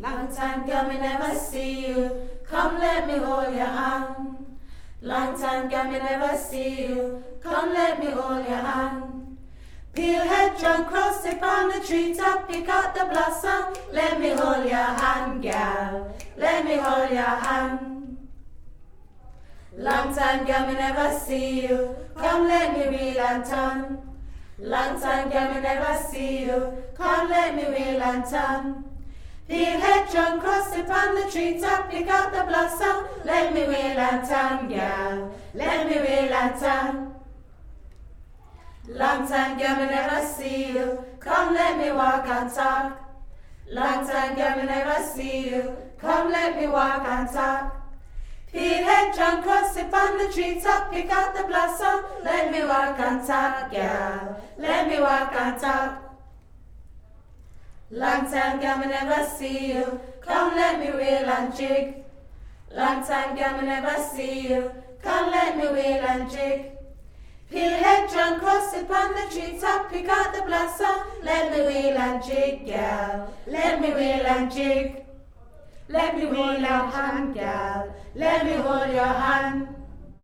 Long time girl, me never see you. Come let me hold your hand. Long time girl, me never see you. Come let me hold your hand. Peel head, John cross it on the treetop, pick out the blossom. Let me hold your hand, girl. Let me hold your hand. Long time girl, me never see you. Come let me wheel and turn. Long time girl, me never see you. Come let me wheel and turn. Peel head, John cross it on the treetop, pick out the blossom. Let me wheel and turn, girl. Let me wheel and turn. Long time girl, me never see you. Come let me walk and talk. Long time girl, me never see you. Come let me walk and talk. Peel head, John cross it on the treetop, pick out the blossom. Let me walk and talk, girl. Let me walk and talk. Long time girl, me never see you. Come let me wheel and jig. Long time girl, me never see you. Come let me wheel and jig. Peel head, John cross it on the treetop, pick out the blossom. Let me wheel and jig, girl. Let me wheel and jig. Let me hold your hand, girl. Let me hold your hand.